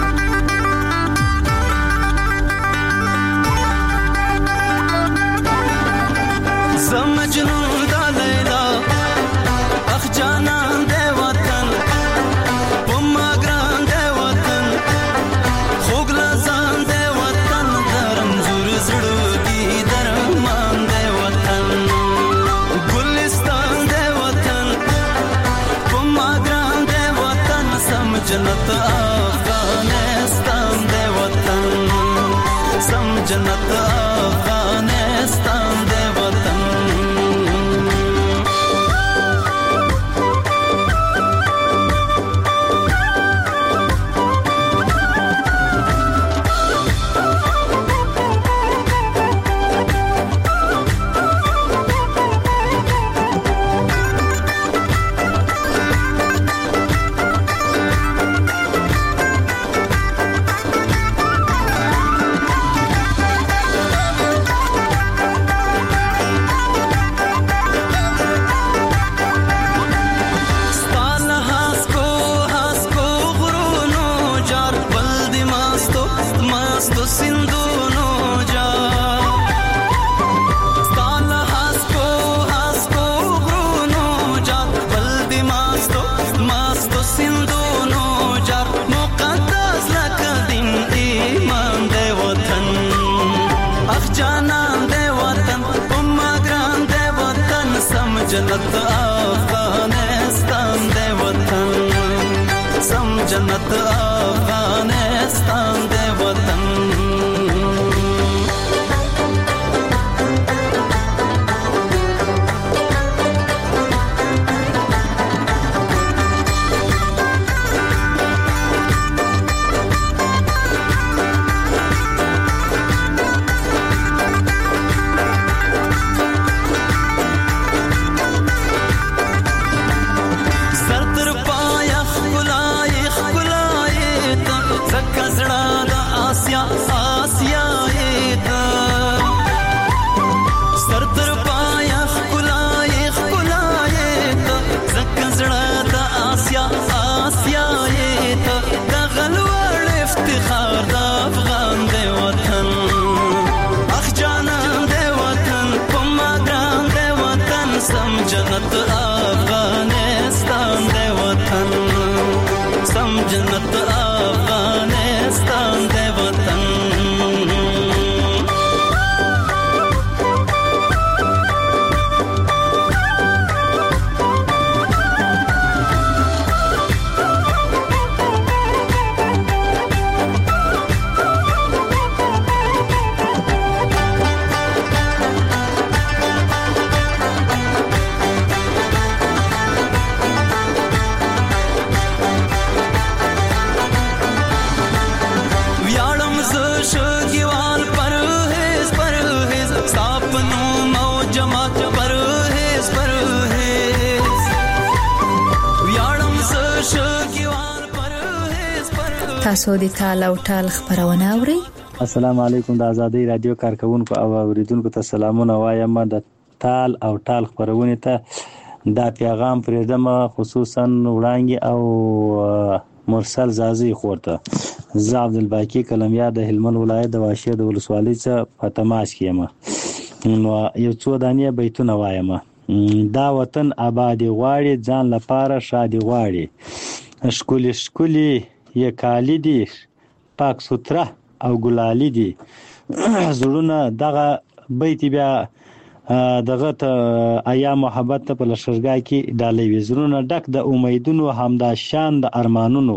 زه مجنون د لیلا اخ جانان دی وطن، په ما ګران دی وطن، خوږ لزان دی وطن، د رنځور زړه کې درمان دی وطن، ګلستان دی وطن، په ما ګران دی وطن، سم جنت افغانستان دی وطن، سم جنت افغانستان دی وطن. جنت افغانستان دی وطن، سم جنت افغانستان دی وطن. جنت افغانستان دی وطن، سم جنت افغانستان دی وطن. تاسو د تال او ټال خبرونه اورئ. السلام علیکم. د ازادي رادیو کارکونکو او اوریدونکو ته سلامونه وایم. د تال او ټال خبرونه ته دا پیغام پرېدم، خصوصا وړاندې او مرسل زازي خورته. زه عبدالباقی کلمیار د هلمند ولایت د واشیر د ولسوالۍ څخه په تماس کې یم. نو یو څو دانې بیتونه وایم. دا وطن آبادی غواړي، ځان لپاره شادي غواړي، ښکلي ښکلي یې کالي دي، پاک ستره او ګلالي دي. زړونه دغه بیت بیا دغه ته ایا محبت ته په لشرګا کې ډالې وي. زړونه ډک د امیدونو، همدا شان د ارمانونو.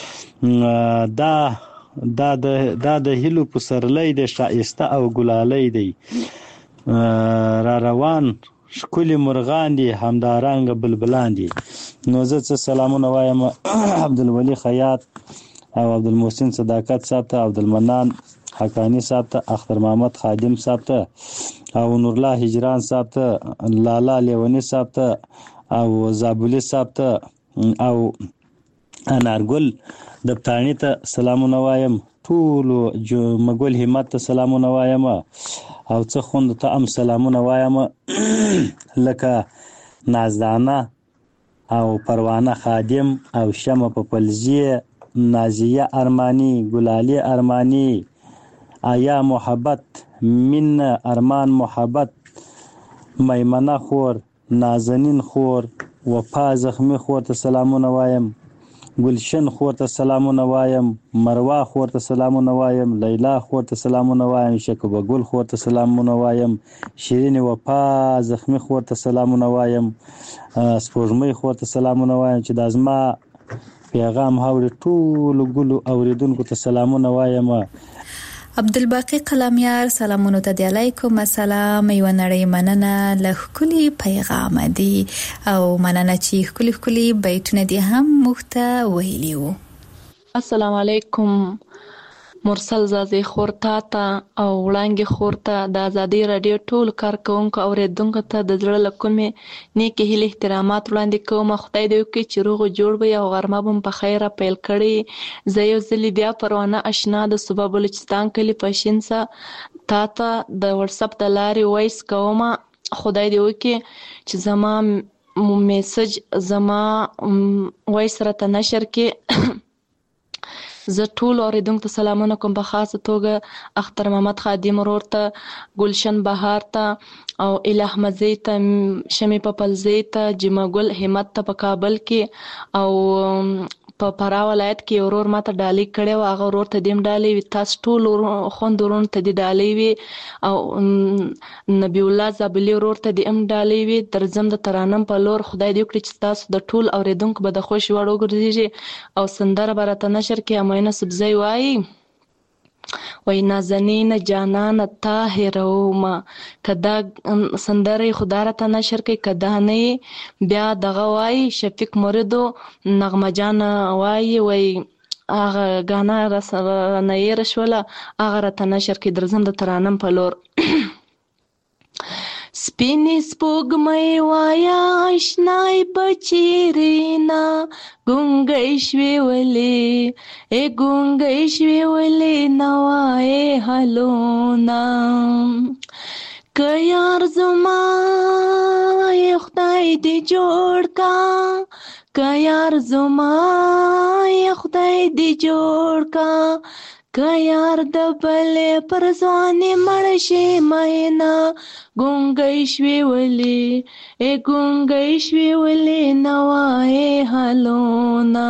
دا د هیلو پسرلی د شایسته او ګلالي دی. را روان ښکلي مرغان دي، همدارنګه بلبلان دي. نو زه څه سلامونه وایم عبدالولي خیاط او عبدالمحسن صداقت صاحب ته، عبدالمنان حقانی صاحب ته، اختر محمد خادم صاحب ته، او نورالله هجران صاحب ته، لالا لیونی صاحب ته، او زابولی صاحب ته، او انارګل دبتانی ته سلامونه وایم. ټولو مګل همت ته سلامونه وایم، او څه خوند ته هم سلامونه وایم، لکه نازدانه او پروانه خادم او شمع پپلزی، نازیه ارمانی، گلالی ارمانی، آیا محبت، من ارمان محبت، میمنه خور، نازنین خور، وفا زخمی خور ته سلامونه وایم، گلشن خور ته سلامونه وایم، مروه خور ته سلامونه وایم، لیلا خور ته سلامونه وایم، شکوبه ګل خور ته سلامونه وایم، شیرین وفا زخمی خور ته سلامونه وایم، سپوږمۍ خور ته سلامونه وایم. چې د زما پیغام هاوري ټولو ګلو اوریدونکو ته سلامونه وایم. عبدالباقی کلمیار سلامونو ته دی علیکم السلام. یو نړۍ مننه له ښکلي پیغام دی او مننه چې ښکلي بیتونه دی هم مخته ویلی وو. السلام علیکم. مرسل زازي خورتا ته او وړانګي خورتا د ازادي رادیو ټول کارکونکو او اوریدونکو ته د زړه له کومې نیکې هیلې احترامات وړاندې کوم. خدای دې وکړي چې روغ جوړ وي او غرمه به په خیره پیل کړي. زه یو ځل بیا پروانه آشنا د صوبه بلوچستان کلی پښینسا تا ته د واتساپ د لارې وایس کوم. خدای دې وکړي چې زما میسج زما وایس راته نشر کې. زه ټول اوریدونکو ته سلامونه کوم، په خاصه توګه اختر محمد خادم ورور ته، گلشن بهار ته، او الہ مزی ته، شمی پپلزی ته، جمع ګل همت ته په کابل کې، او په فرا ولایت کې ورور ماته ډالۍ کړی و، هغه ورور ته دیم ډالۍ وي. تاسو ټول خوند ورور ته دی ډالۍ وي، او نبی الله زابلی ورور ته دی ام ډالۍ وي. درځم د ترانم په لور. خدای دې وکړي چې تاسو د ټول اوریدونکو به د خوش وړ وګرځي او سندره به راته نشر کې. امینه سبزی وایي وای نازنین جانان طاهروما، کدا سندره خدا را ته نشر کوي، کدا نه بیا دغه وای شفیق موریدو نغمه جان وای هغه غانا را سره نه یې رشوله هغه را ته نشر کوي. درځم د ترانم په لور. سپینې سپوږمۍ وایا آشنای بچیرینا، ګونګۍ شوې ولې ای ګونګۍ شوې ولې نوای حالونه، که یار زما ای خدای دې جوړ کا، که یار زما ای خدای دې جوړ کا، که یار د بلې پر ځوانې مړ شي مینا، ګونګۍ شوې ولې ای ګونګۍ شوې ولې نوای حالونه،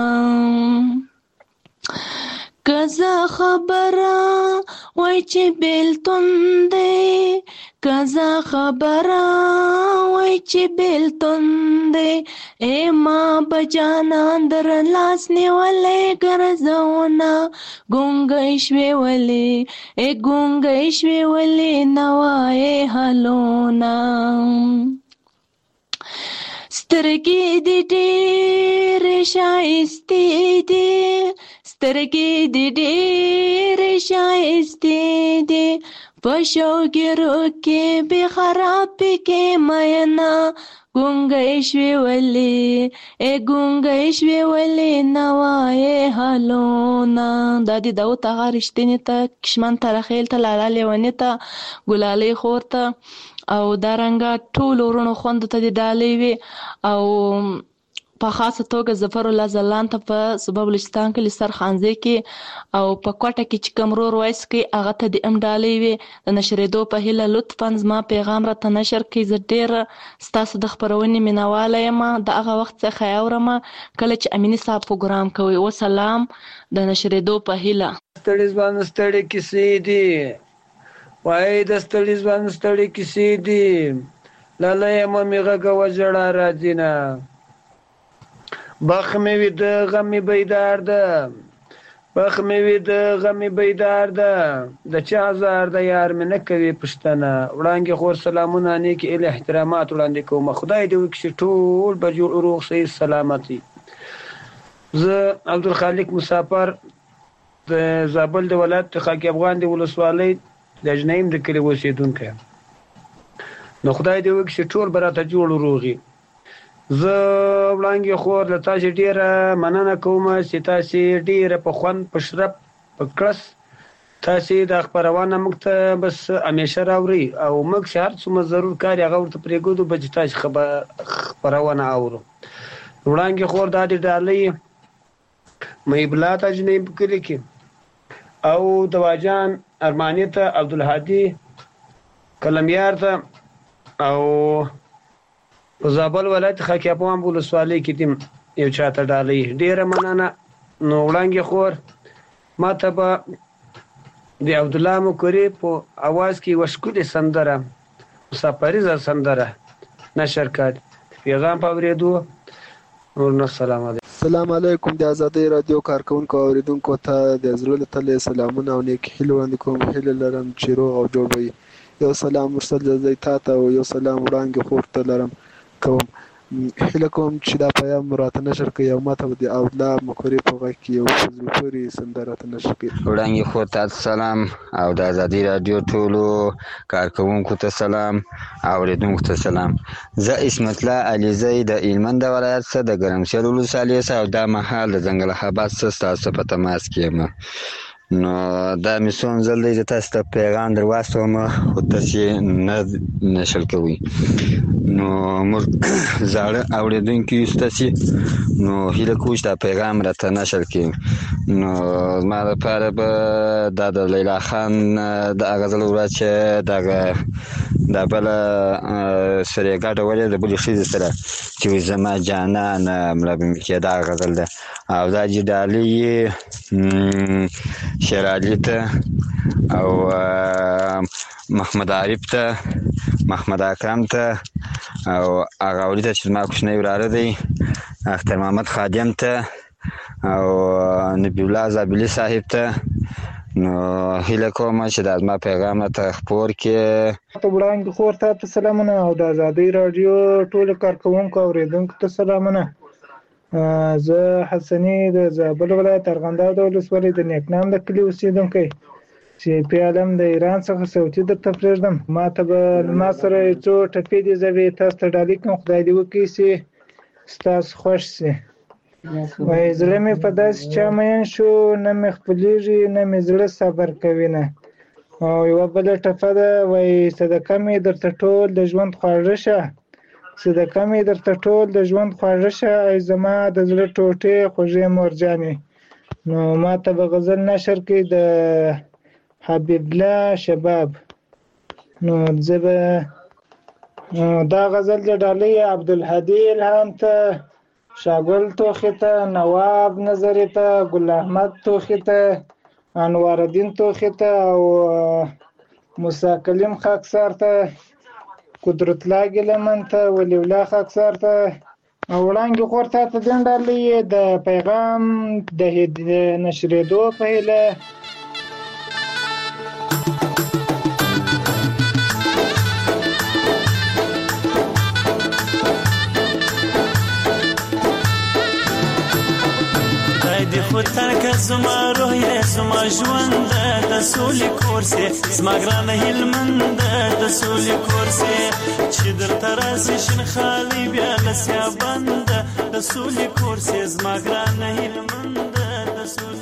که زه خبره وای چې بیلتون دی، که زه خبره وای چې بیلتون دی، ای ما بجانان در لاس نیولې ګرځونه، ګونګۍ شوې ولې ای ګونګۍ شوې ولې نوای حالونه، سترګې دې ډېرې ښایستې دي، سترګې دې ډېرې ښایستې دي، په شوګیرو کې بې خرابې کې مینا، ګونګی شوې ولې نوایې حالونه. دا د داود هغه رښتینې ته کشمن ته رخیل ته لالا لیونې ته ګلالۍ خور ته او دارنګه ټولو وروڼو خوندو ته د ډالۍ وي. او په خاصه توګه ظفرالله ځلاند ته په صوبه بلوچستان کې سرخانزۍ کې او په کوټه کې چې کوم رور وایس کوي هغه ته د ډالۍ وي. د نشرېدو په هیله لطفا زما پیغام راته نشر کړئ. زه ډېره ستاسو د خپرونې مینهواله یم. د هغه وخت څخه یې اورم کله چې امیني صاحب پروګرام کوي. وسلام، د نشرېدو په هیله. ستړي ځوان ستړي کیسې دي، وایي د ستړي ځوان ستړي کیسې دي، لاله یم مې غږوه ژړا راځي نه. بخ مې وي د غمې بیدار ده، بخ مې وي د غمې بیدار ده، د چا زار د یار مې نه کوي پوښتنه. وړانګې خور سلامونه، نیک ایله احترامات وړاندې کوم. خدای دې وکړي چې ټول به جوړ روغ صحیح سلامت وي. زه عبدالخالق مسافر د زابل د ولایت خاک افغان د ولسوالۍ د اجنیم د کلي اوسېدونکی یم. نو خدای دې وکړي چې ټول به راته جوړ روغ وي. زه وړانګې خور له تاسې ډېره مننه کوم چې تاسې ډېره په خوند په شرف په کړس تاسې دا خپرونه موږ ته بس همیشه راوړئ او موږ چې هر څومره ضرور کار یې هغه ورته پرېږدو به چې تاسې خپرونه اورو. وړانګې خور دا د ډالۍ محب الله ته اجنیم په کلي کې او دواجان ارماني ته، عبدالهادي کلمیار ته او په زابل ولایت خاک افغان ولسوالۍ کې دیم یو چاته ډالۍ. ډېره مننه. نو وړانګې خور ما ته به د عبدالله مکري په اواز کې یوه ښکلې سندره مسافریزه سندره نشر کړ. پیغام په اورېدو نور السلام علیکم. السلام علیکم. د ازادۍ رادیو کارکونکو او اوریدونکو ته د زړه له تله سلامونه او نیک هیلې وړاندې کوم. هیله لرم چې روغ او جوړ به وي. یو سلام مرسل جزای تا ته او یو سلام وړانګې خور ته لرم کوم. هیله کوم چې دا پیام راته نشر کړي او ماته د عبدالله مکري په غږ کې یو په زړه پورې سندره راته نشر کړي. وړانګې خور ته سلام او د ازادۍ رادیو ټولو کارکوونکو ته سلام او اوریدونکو ته سلام. زه اسمت الله علیزی د هلمند ولایت څخه د ګرمسیر ولسوالۍ څخه او دا مهال د ځنګل آباد څخه ستاسو په تماس کې یم. نو دا مې څو ځل دی تاسو ته پیغام در واستوم خو تاسې نه نشر کوئ. نو موږ زاړه اورېدونکي یو ستاسې نو هیله کوو چې دا پیغام راته نشر کړي. نو زما لپاره به دا د لیلا خان د هغه ځل ورځ چې دغه دا بله سره یې ګډه ولې د بلې ښځې سره چې وایي زما جانانه مړه به مې کېده هغه غزل ده. او دا چې ډالۍ یې شیرعلي ته او محمد عارف ته، محمد اکرم ته او هغه اولي ته چې زما کوچنی وراره دی، اختر محمد خادم ته او نبی الله زابلي صاحب ته. نو هیله کوم چې دا زما پیغام ته خپور کړي. وړانګې خور ته سلامونه او د ازادۍ راډیو ټولو کارکوونکو او اوریدونکو ته سلامونه. زه حسني د زابل ولایت ارغنداو د ولسوالۍ د نیکنام د کلي اوسېدونکی چې پیالم د ایران څخه صوتي درته پرېږدم. ما ته به ما سره یو څو ټپې دي زه به یې تاسو ته ډالۍ کړم. خدای دې وکړي چې ستاسو خوښ شي. وایي زړه مې په داسې چا مین شو نه مې خپلېږي نه مې زړه صبر کوي نه. او یوه بله ټپه ده وایي صدقه مې درته ټول د ژوند خواږه شه، صدقه مې درته ټول د ژوند خواږه شه، ای زما د زړه ټوټې خوږې مورجانې. نو ما ته به غزل نشر کړي د حبیب الله شباب. نو زه به دا غزل د ډالۍ عبدالهادي الهام ته، شاګل توخي ته، نواب نظري ته، ګل احمد توخي ته، انوار الدین توخي ته او موسی کلیم خاکسار ته، قدرت الله ګیلمن ته، ولی الله خاکسار ته او وړانګې خور ته د ډالۍ د پیغام د نشرېدو په هیله. خدای دې خو ترکه زما روح یې زما ژوند د سولې کور سې زما ګرانه هلمند د سولې کور سې چې درته راسي شین خالي بیا لسیا بند د سولې کور سې زما ګرانه هلمند د سولې